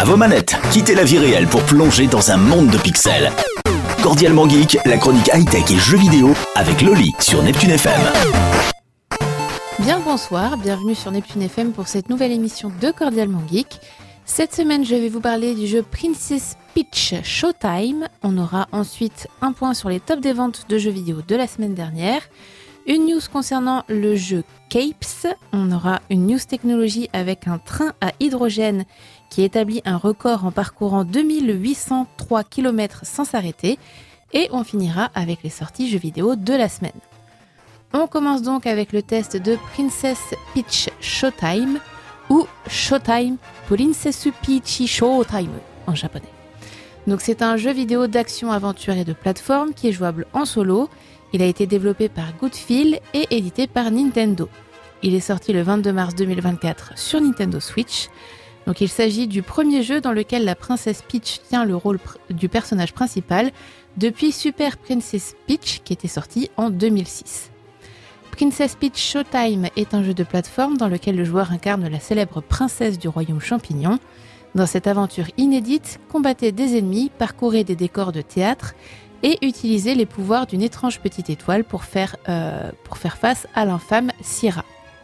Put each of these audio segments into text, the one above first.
vos manettes, quittez la vie réelle pour plonger dans un monde de pixels. Cordialement Geek, la chronique high-tech et jeux vidéo avec Loli sur Neptune FM. Bien bonsoir, bienvenue sur Neptune FM pour cette nouvelle émission de Cordialement Geek. Cette semaine, je vais vous parler du jeu Princess Peach Showtime. On aura ensuite un point sur les tops des ventes de jeux vidéo de la semaine dernière. Une news concernant le jeu Capes. On aura une news technologie avec un train à hydrogène qui établit un record en parcourant 2803 km sans s'arrêter. Et on finira avec les sorties jeux vidéo de la semaine. On commence donc avec le test de Princess Peach Showtime ou Showtime, Princess Peach Showtime en japonais. Donc c'est un jeu vidéo d'action, aventure et de plateforme qui est jouable en solo. Il a été développé par Goodfeel et édité par Nintendo. Il est sorti le 22 mars 2024 sur Nintendo Switch. Donc il s'agit du premier jeu dans lequel la princesse Peach tient le rôle du personnage principal depuis Super Princess Peach qui était sorti en 2006. Princess Peach Showtime est un jeu de plateforme dans lequel le joueur incarne la célèbre princesse du royaume champignon. Dans cette aventure inédite, combattez des ennemis, parcourez des décors de théâtre et utilisez les pouvoirs d'une étrange petite étoile pour faire face à l'infâme Syrah.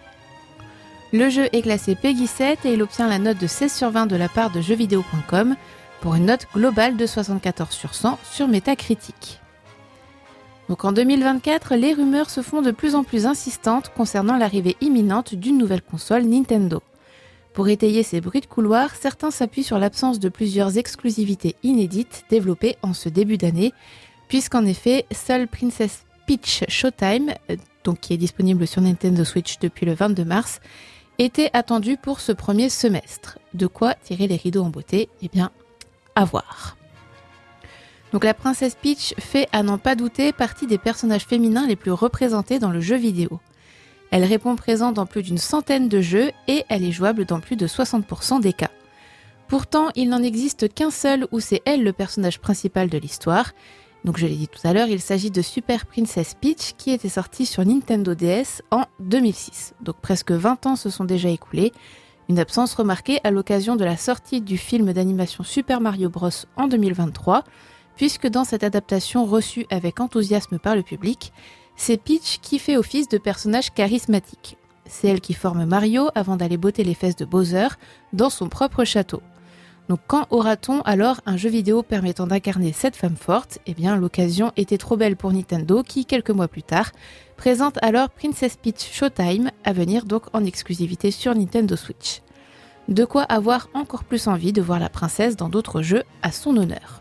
Le jeu est classé PEGI 7 et il obtient la note de 16/20 de la part de jeuxvideo.com pour une note globale de 74 sur 100 sur Metacritic. Donc en 2024, les rumeurs se font de plus en plus insistantes concernant l'arrivée imminente d'une nouvelle console Nintendo. Pour étayer ces bruits de couloir, certains s'appuient sur l'absence de plusieurs exclusivités inédites développées en ce début d'année, puisqu'en effet, seule Princess Peach Showtime, donc qui est disponible sur Nintendo Switch depuis le 22 mars, était attendue pour ce premier semestre. De quoi tirer les rideaux en beauté ? Eh bien, à voir. Donc la princesse Peach fait, à n'en pas douter, partie des personnages féminins les plus représentés dans le jeu vidéo. Elle répond présent dans plus d'une centaine de jeux et elle est jouable dans plus de 60% des cas. Pourtant, il n'en existe qu'un seul où c'est elle le personnage principal de l'histoire. Donc je l'ai dit tout à l'heure, il s'agit de Super Princess Peach qui était sorti sur Nintendo DS en 2006. Donc presque 20 ans se sont déjà écoulés. Une absence remarquée à l'occasion de la sortie du film d'animation Super Mario Bros en 2023, puisque dans cette adaptation reçue avec enthousiasme par le public, c'est Peach qui fait office de personnage charismatique. C'est elle qui forme Mario avant d'aller botter les fesses de Bowser dans son propre château. Donc quand aura-t-on alors un jeu vidéo permettant d'incarner cette femme forte ? Eh bien l'occasion était trop belle pour Nintendo qui, quelques mois plus tard, présente alors Princess Peach Showtime, à venir donc en exclusivité sur Nintendo Switch. De quoi avoir encore plus envie de voir la princesse dans d'autres jeux à son honneur.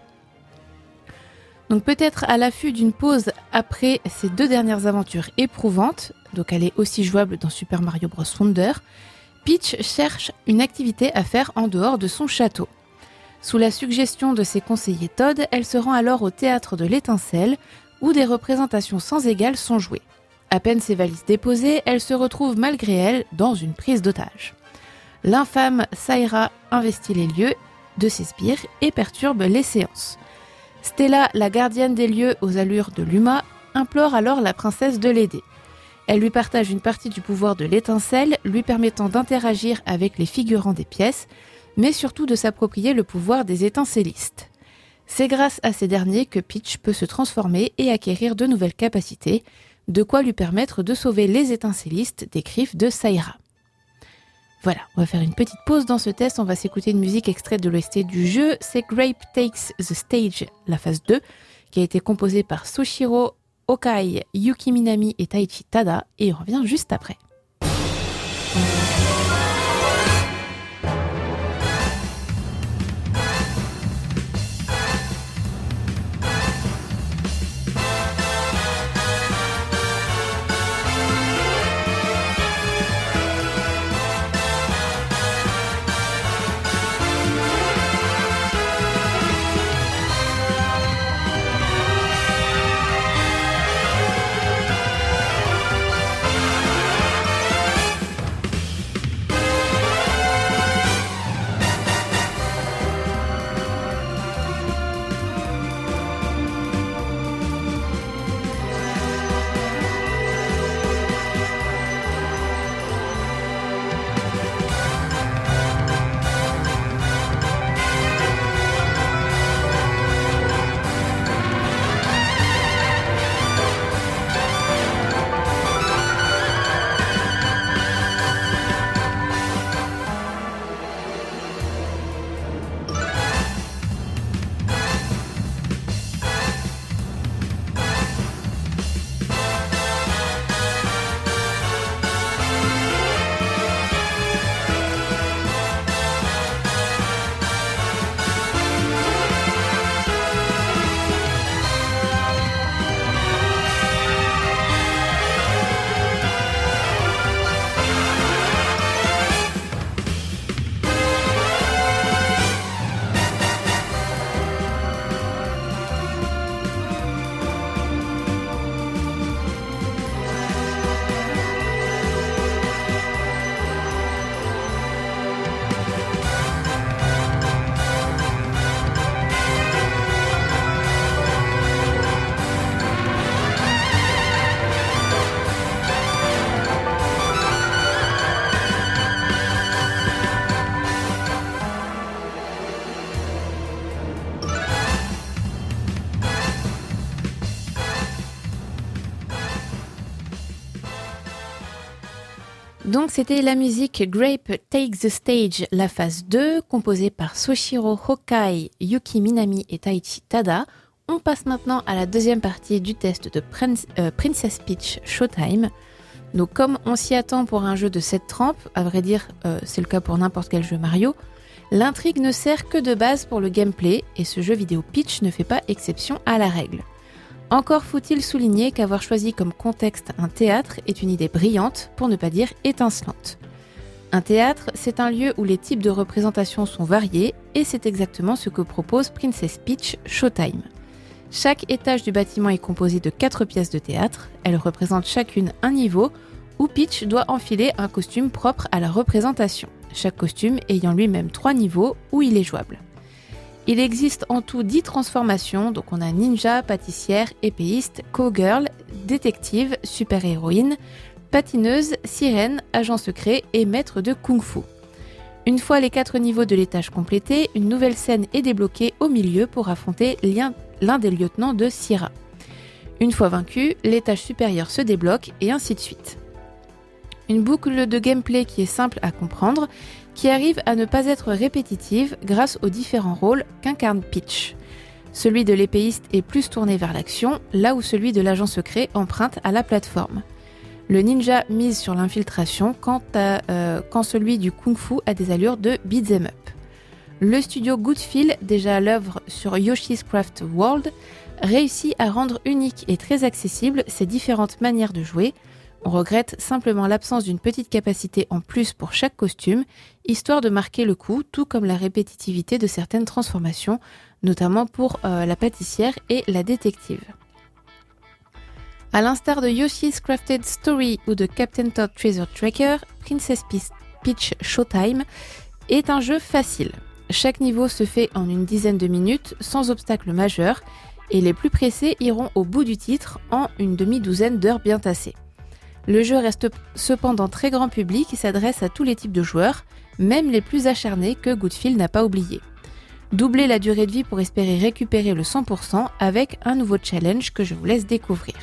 Donc peut-être à l'affût d'une pause après ces deux dernières aventures éprouvantes, donc elle est aussi jouable dans Super Mario Bros Wonder, Peach cherche une activité à faire en dehors de son château. Sous la suggestion de ses conseillers Todd, elle se rend alors au théâtre de l'Étincelle, où des représentations sans égale sont jouées. À peine ses valises déposées, elle se retrouve malgré elle dans une prise d'otage. L'infâme Syrah investit les lieux de ses sbires et perturbe les séances. Stella, la gardienne des lieux aux allures de Luma, implore alors la princesse de l'aider. Elle lui partage une partie du pouvoir de l'étincelle, lui permettant d'interagir avec les figurants des pièces, mais surtout de s'approprier le pouvoir des étincellistes. C'est grâce à ces derniers que Peach peut se transformer et acquérir de nouvelles capacités, de quoi lui permettre de sauver les étincellistes des griffes de Syrah. Voilà, on va faire une petite pause dans ce test, on va s'écouter une musique extraite de l'OST du jeu, c'est Grape Takes the Stage, la phase 2, qui a été composée par Soshiro Okai, Yuki Minami et Taichi Tada, et on revient juste après. Donc c'était la musique Grape Take the Stage, la phase 2, composée par Soichiro Hokai, Yuki Minami et Taichi Tada. On passe maintenant à la deuxième partie du test de Princess Peach Showtime. Donc comme on s'y attend pour un jeu de 7 rampes, à vrai dire c'est le cas pour n'importe quel jeu Mario, l'intrigue ne sert que de base pour le gameplay et ce jeu vidéo Peach ne fait pas exception à la règle. Encore faut-il souligner qu'avoir choisi comme contexte un théâtre est une idée brillante, pour ne pas dire étincelante. Un théâtre, c'est un lieu où les types de représentations sont variés et c'est exactement ce que propose Princess Peach Showtime. Chaque étage du bâtiment est composé de 4 pièces de théâtre, elles représentent chacune un niveau où Peach doit enfiler un costume propre à la représentation, chaque costume ayant lui-même 3 niveaux où il est jouable. Il existe en tout 10 transformations, donc on a ninja, pâtissière, épéiste, cowgirl, détective, super-héroïne, patineuse, sirène, agent secret et maître de kung-fu. Une fois les 4 niveaux de l'étage complétés, une nouvelle scène est débloquée au milieu pour affronter l'un des lieutenants de Sierra. Une fois vaincu, l'étage supérieur se débloque et ainsi de suite. Une boucle de gameplay qui est simple à comprendre, qui arrive à ne pas être répétitive grâce aux différents rôles qu'incarne Peach. Celui de l'épéiste est plus tourné vers l'action, là où celui de l'agent secret emprunte à la plateforme. Le ninja mise sur l'infiltration quand celui du kung-fu a des allures de beat'em up. Le studio Goodfield, déjà à l'œuvre sur Yoshi's Craft World, réussit à rendre unique et très accessible ces différentes manières de jouer. On regrette simplement l'absence d'une petite capacité en plus pour chaque costume, histoire de marquer le coup, tout comme la répétitivité de certaines transformations, notamment pour la pâtissière et la détective. À l'instar de Yoshi's Crafted Story ou de Captain Toad Treasure Tracker, Princess Peach Showtime est un jeu facile. Chaque niveau se fait en une dizaine de minutes, sans obstacle majeur, et les plus pressés iront au bout du titre en une demi-douzaine d'heures bien tassées. Le jeu reste cependant très grand public et s'adresse à tous les types de joueurs, même les plus acharnés que Goodfield n'a pas oublié. Doublez la durée de vie pour espérer récupérer le 100% avec un nouveau challenge que je vous laisse découvrir.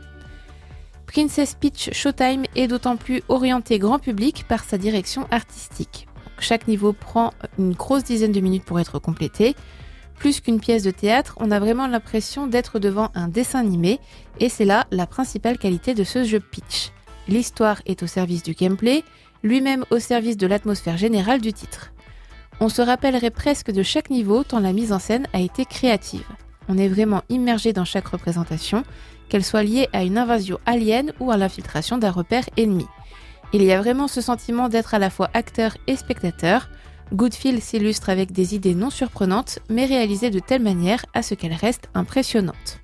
Princess Peach Showtime est d'autant plus orienté grand public par sa direction artistique. Chaque niveau prend une grosse dizaine de minutes pour être complété. Plus qu'une pièce de théâtre, on a vraiment l'impression d'être devant un dessin animé et c'est là la principale qualité de ce jeu Peach. L'histoire est au service du gameplay, lui-même au service de l'atmosphère générale du titre. On se rappellerait presque de chaque niveau tant la mise en scène a été créative. On est vraiment immergé dans chaque représentation, qu'elle soit liée à une invasion alien ou à l'infiltration d'un repère ennemi. Il y a vraiment ce sentiment d'être à la fois acteur et spectateur. Goodfield s'illustre avec des idées non surprenantes, mais réalisées de telle manière à ce qu'elles restent impressionnantes.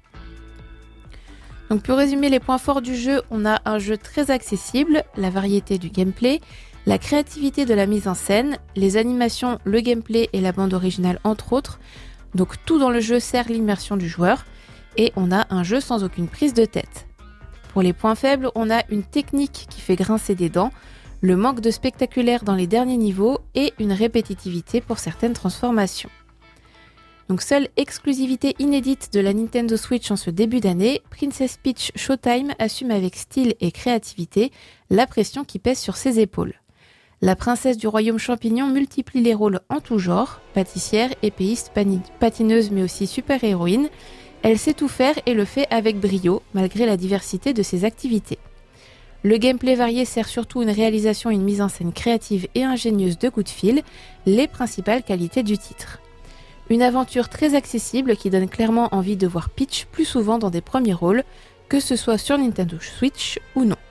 Donc pour résumer les points forts du jeu, on a un jeu très accessible, la variété du gameplay, la créativité de la mise en scène, les animations, le gameplay et la bande originale entre autres. Donc tout dans le jeu sert l'immersion du joueur et on a un jeu sans aucune prise de tête. Pour les points faibles, on a une technique qui fait grincer des dents, le manque de spectaculaire dans les derniers niveaux et une répétitivité pour certaines transformations. Donc seule exclusivité inédite de la Nintendo Switch en ce début d'année, Princess Peach Showtime assume avec style et créativité la pression qui pèse sur ses épaules. La princesse du royaume champignon multiplie les rôles en tout genre, pâtissière, épéiste, patineuse mais aussi super-héroïne. Elle sait tout faire et le fait avec brio, malgré la diversité de ses activités. Le gameplay varié sert surtout une réalisation et une mise en scène créative et ingénieuse de Goodfield, les principales qualités du titre. Une aventure très accessible qui donne clairement envie de voir Peach plus souvent dans des premiers rôles, que ce soit sur Nintendo Switch ou non.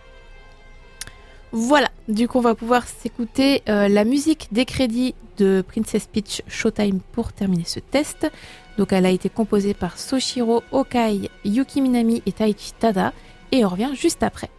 Voilà, du coup on va pouvoir s'écouter la musique des crédits de Princess Peach Showtime pour terminer ce test. Donc elle a été composée par Soichiro Hokai, Yuki Minami et Taichi Tada, et on revient juste après.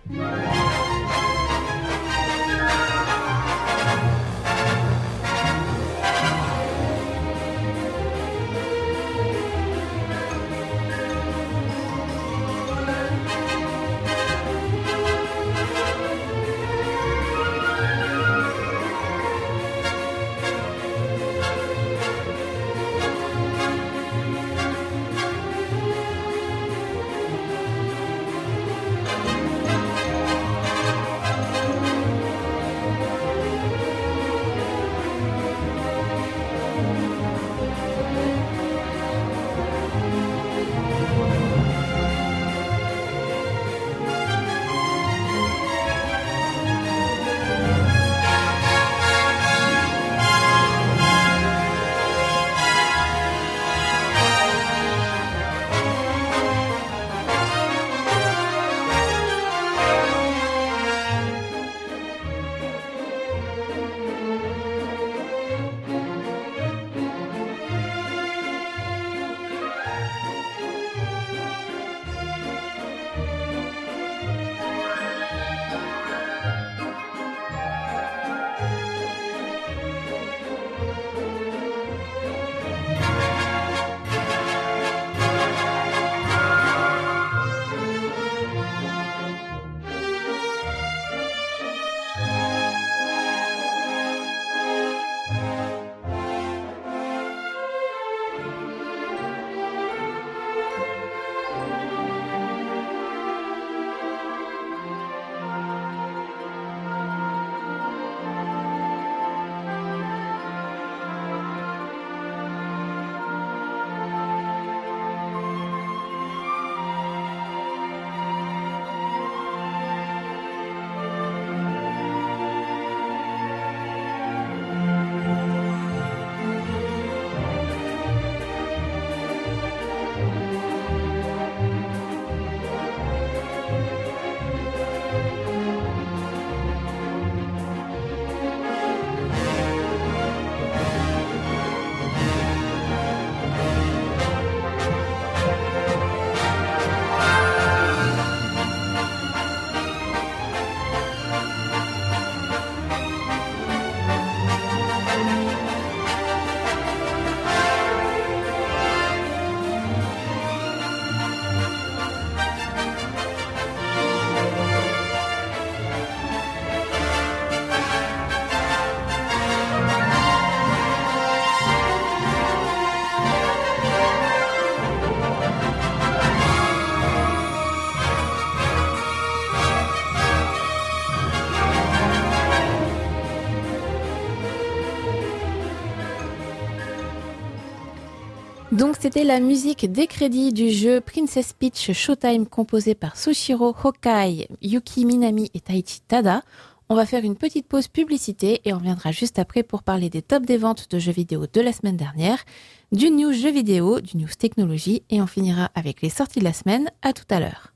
Donc c'était la musique des crédits du jeu Princess Peach Showtime composé par Soshiro Hokai, Yuki Minami et Taichi Tada. On va faire une petite pause publicité et on reviendra juste après pour parler des tops des ventes de jeux vidéo de la semaine dernière, du news jeux vidéo, du news technologie et on finira avec les sorties de la semaine. À tout à l'heure.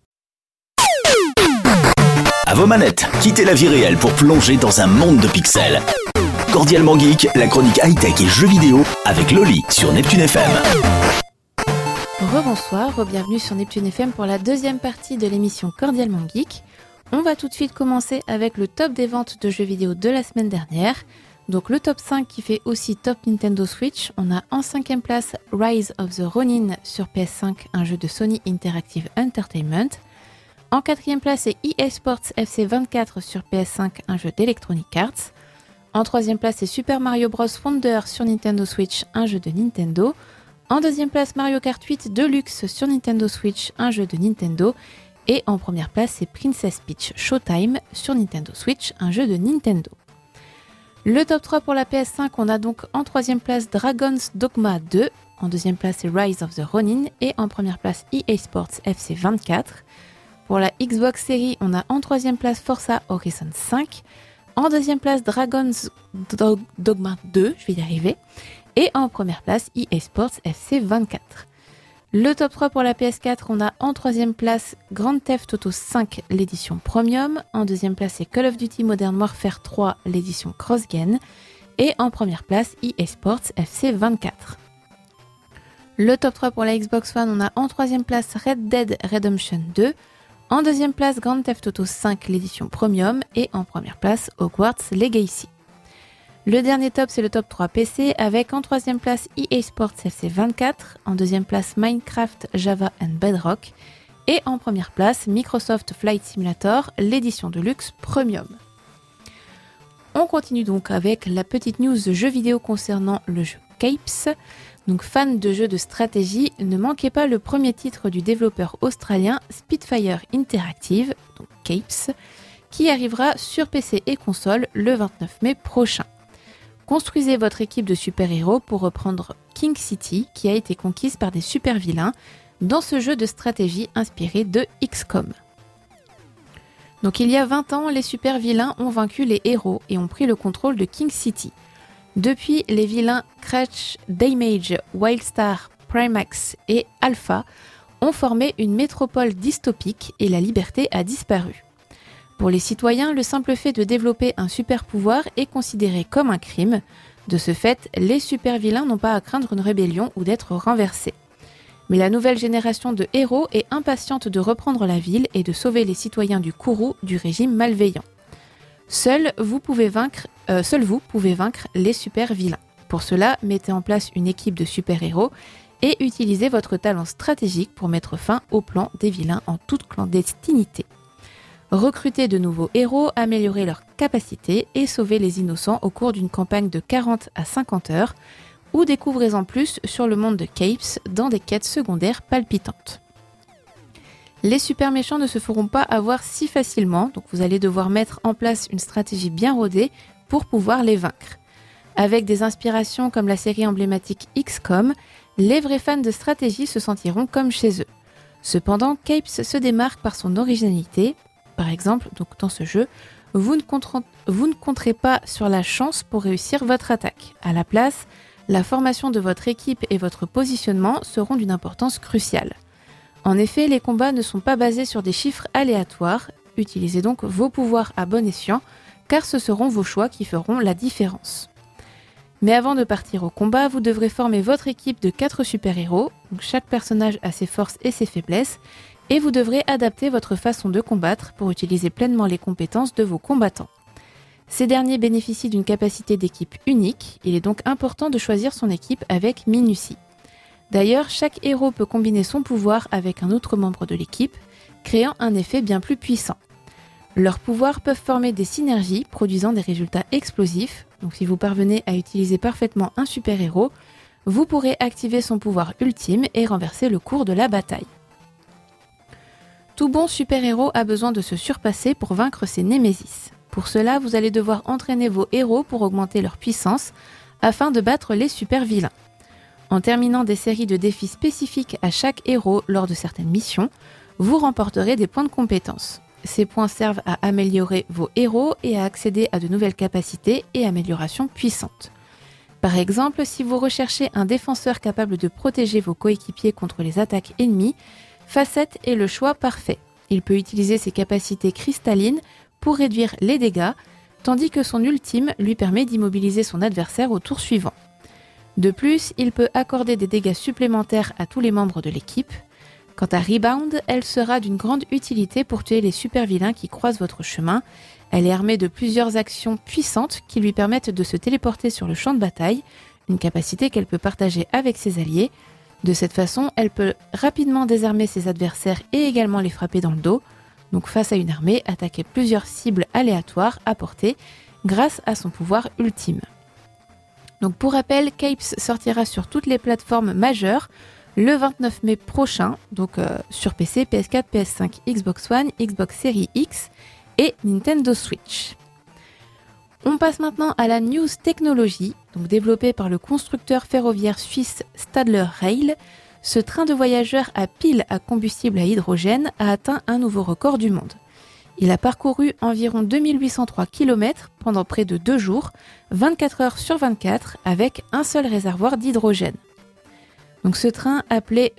À vos manettes, quittez la vie réelle pour plonger dans un monde de pixels. Cordialement Geek, la chronique high-tech et jeux vidéo avec Loli sur Neptune FM. Rebonsoir, bienvenue sur Neptune FM pour la deuxième partie de l'émission Cordialement Geek. On va tout de suite commencer avec le top des ventes de jeux vidéo de la semaine dernière. Donc le top 5 qui fait aussi top Nintendo Switch. On a en 5e place Rise of the Ronin sur PS5, un jeu de Sony Interactive Entertainment. En 4e place, c'est EA Sports FC 24 sur PS5, un jeu d'Electronic Arts. En 3e place, c'est Super Mario Bros. Wonder sur Nintendo Switch, un jeu de Nintendo. En 2e place, Mario Kart 8 Deluxe sur Nintendo Switch, un jeu de Nintendo. Et en première place, c'est Princess Peach Showtime sur Nintendo Switch, un jeu de Nintendo. Le top 3 pour la PS5, on a donc en 3e place Dragon's Dogma 2. En 2e place, c'est Rise of the Ronin. Et en première place, EA Sports FC 24. Pour la Xbox Series, on a en 3e place Forza Horizon 5. En 2e place, Dragon's Dogma 2, je vais y arriver. Et en première place, EA Sports FC 24. Le top 3 pour la PS4, on a en 3e place Grand Theft Auto 5, l'édition Premium. En 2e place, c'est Call of Duty Modern Warfare 3, l'édition Cross-Gen. Et en première place, EA Sports FC 24. Le top 3 pour la Xbox One, on a en 3e place Red Dead Redemption 2. En 2e place, Grand Theft Auto 5, l'édition Premium. Et en première place, Hogwarts Legacy. Le dernier top, c'est le top 3 PC, avec en 3e place EA Sports FC 24, en 2e place Minecraft, Java and Bedrock, et en première place Microsoft Flight Simulator, l'édition de luxe Premium. On continue donc avec la petite news de jeux vidéo concernant le jeu Capes. Donc fan de jeux de stratégie, ne manquez pas le premier titre du développeur australien Spitfire Interactive, donc Capes, qui arrivera sur PC et console le 29 mai prochain. Construisez votre équipe de super-héros pour reprendre King City, qui a été conquise par des super-vilains, dans ce jeu de stratégie inspiré de XCOM. Donc il y a 20 ans, les super-vilains ont vaincu les héros et ont pris le contrôle de King City. Depuis, les vilains Crash, Damage, Wildstar, Primax et Alpha ont formé une métropole dystopique et la liberté a disparu. Pour les citoyens, le simple fait de développer un super pouvoir est considéré comme un crime. De ce fait, les super vilains n'ont pas à craindre une rébellion ou d'être renversés. Mais la nouvelle génération de héros est impatiente de reprendre la ville et de sauver les citoyens du Kourou du régime malveillant. Seul vous pouvez vaincre les super vilains. Pour cela, mettez en place une équipe de super héros et utilisez votre talent stratégique pour mettre fin au plan des vilains en toute clandestinité. Recrutez de nouveaux héros, améliorez leurs capacités et sauvez les innocents au cours d'une campagne de 40 à 50 heures ou découvrez en plus sur le monde de Capes dans des quêtes secondaires palpitantes. Les super méchants ne se feront pas avoir si facilement, donc vous allez devoir mettre en place une stratégie bien rodée pour pouvoir les vaincre. Avec des inspirations comme la série emblématique XCOM, les vrais fans de stratégie se sentiront comme chez eux. Cependant, Capes se démarque par son originalité. Par exemple, donc dans ce jeu, vous ne compterez pas sur la chance pour réussir votre attaque. À la place, la formation de votre équipe et votre positionnement seront d'une importance cruciale. En effet, les combats ne sont pas basés sur des chiffres aléatoires. Utilisez donc vos pouvoirs à bon escient, car ce seront vos choix qui feront la différence. Mais avant de partir au combat, vous devrez former votre équipe de 4 super-héros. Donc chaque personnage a ses forces et ses faiblesses. Et vous devrez adapter votre façon de combattre pour utiliser pleinement les compétences de vos combattants. Ces derniers bénéficient d'une capacité d'équipe unique, il est donc important de choisir son équipe avec minutie. D'ailleurs, chaque héros peut combiner son pouvoir avec un autre membre de l'équipe, créant un effet bien plus puissant. Leurs pouvoirs peuvent former des synergies, produisant des résultats explosifs. Donc si vous parvenez à utiliser parfaitement un super-héros, vous pourrez activer son pouvoir ultime et renverser le cours de la bataille. Tout bon super-héros a besoin de se surpasser pour vaincre ses némésis. Pour cela, vous allez devoir entraîner vos héros pour augmenter leur puissance afin de battre les super-vilains. En terminant des séries de défis spécifiques à chaque héros lors de certaines missions, vous remporterez des points de compétence. Ces points servent à améliorer vos héros et à accéder à de nouvelles capacités et améliorations puissantes. Par exemple, si vous recherchez un défenseur capable de protéger vos coéquipiers contre les attaques ennemies, Facette est le choix parfait. Il peut utiliser ses capacités cristallines pour réduire les dégâts, tandis que son ultime lui permet d'immobiliser son adversaire au tour suivant. De plus, il peut accorder des dégâts supplémentaires à tous les membres de l'équipe. Quant à Rebound, elle sera d'une grande utilité pour tuer les super-vilains qui croisent votre chemin. Elle est armée de plusieurs actions puissantes qui lui permettent de se téléporter sur le champ de bataille, une capacité qu'elle peut partager avec ses alliés. De cette façon, elle peut rapidement désarmer ses adversaires et également les frapper dans le dos. Donc face à une armée, attaquer plusieurs cibles aléatoires à portée grâce à son pouvoir ultime. Donc pour rappel, Capes sortira sur toutes les plateformes majeures le 29 mai prochain, donc sur PC, PS4, PS5, Xbox One, Xbox Series X et Nintendo Switch. On passe maintenant à la news technologie, donc développée par le constructeur ferroviaire suisse Stadler Rail. Ce train de voyageurs à pile à combustible à hydrogène a atteint un nouveau record du monde. Il a parcouru environ 2803 km pendant près de 2 jours, 24 heures sur 24, avec un seul réservoir d'hydrogène. Donc ce train, appelé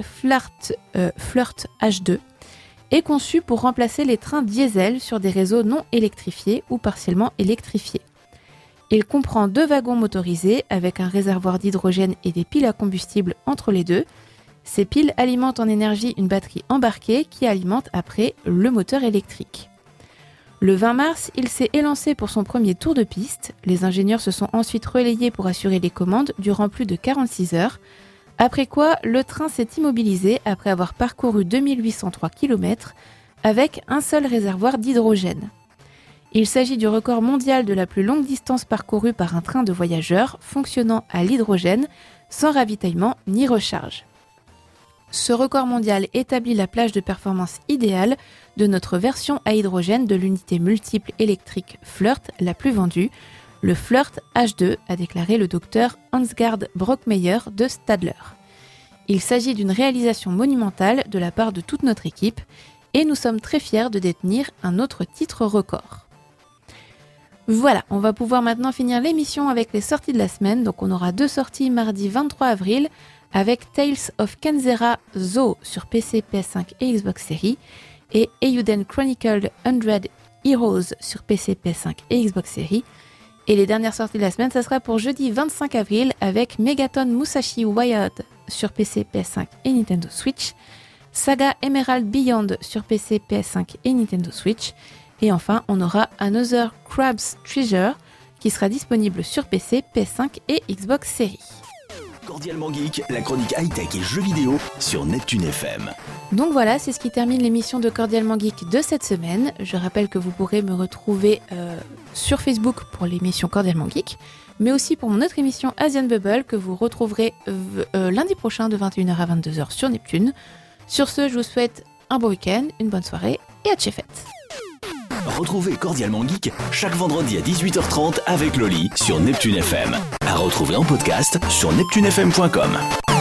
Flirt H2, est conçu pour remplacer les trains diesel sur des réseaux non électrifiés ou partiellement électrifiés. Il comprend 2 wagons motorisés avec un réservoir d'hydrogène et des piles à combustible entre les deux. Ces piles alimentent en énergie une batterie embarquée qui alimente après le moteur électrique. Le 20 mars, il s'est élancé pour son premier tour de piste. Les ingénieurs se sont ensuite relayés pour assurer les commandes durant plus de 46 heures. Après quoi, le train s'est immobilisé après avoir parcouru 2803 km avec un seul réservoir d'hydrogène. Il s'agit du record mondial de la plus longue distance parcourue par un train de voyageurs fonctionnant à l'hydrogène sans ravitaillement ni recharge. Ce record mondial établit la plage de performance idéale de notre version à hydrogène de l'unité multiple électrique Flirt la plus vendue, le Flirt H2, a déclaré le docteur Ansgard Brockmeyer de Stadler. Il s'agit d'une réalisation monumentale de la part de toute notre équipe et nous sommes très fiers de détenir un autre titre record. Voilà, on va pouvoir maintenant finir l'émission avec les sorties de la semaine. Donc on aura 2 sorties mardi 23 avril avec Tales of Kenzera Zoo sur PC, PS5 et Xbox Series et Eiyuden Chronicle 100 Heroes sur PC, PS5 et Xbox Series. Et les dernières sorties de la semaine, ça sera pour jeudi 25 avril avec Megaton Musashi Wired sur PC, PS5 et Nintendo Switch, Saga Emerald Beyond sur PC, PS5 et Nintendo Switch, et enfin on aura Another Crab's Treasure qui sera disponible sur PC, PS5 et Xbox Series. Cordialement Geek, la chronique high-tech et jeux vidéo sur Neptune FM. Donc voilà, c'est ce qui termine l'émission de Cordialement Geek de cette semaine. Je rappelle que vous pourrez me retrouver sur Facebook pour l'émission Cordialement Geek, mais aussi pour mon autre émission Asian Bubble que vous retrouverez lundi prochain de 21h à 22h sur Neptune. Sur ce, je vous souhaite un bon week-end, une bonne soirée et à tchefette. Retrouvez Cordialement Geek chaque vendredi à 18h30 avec Loli sur Neptune FM. À retrouver en podcast sur neptunefm.com.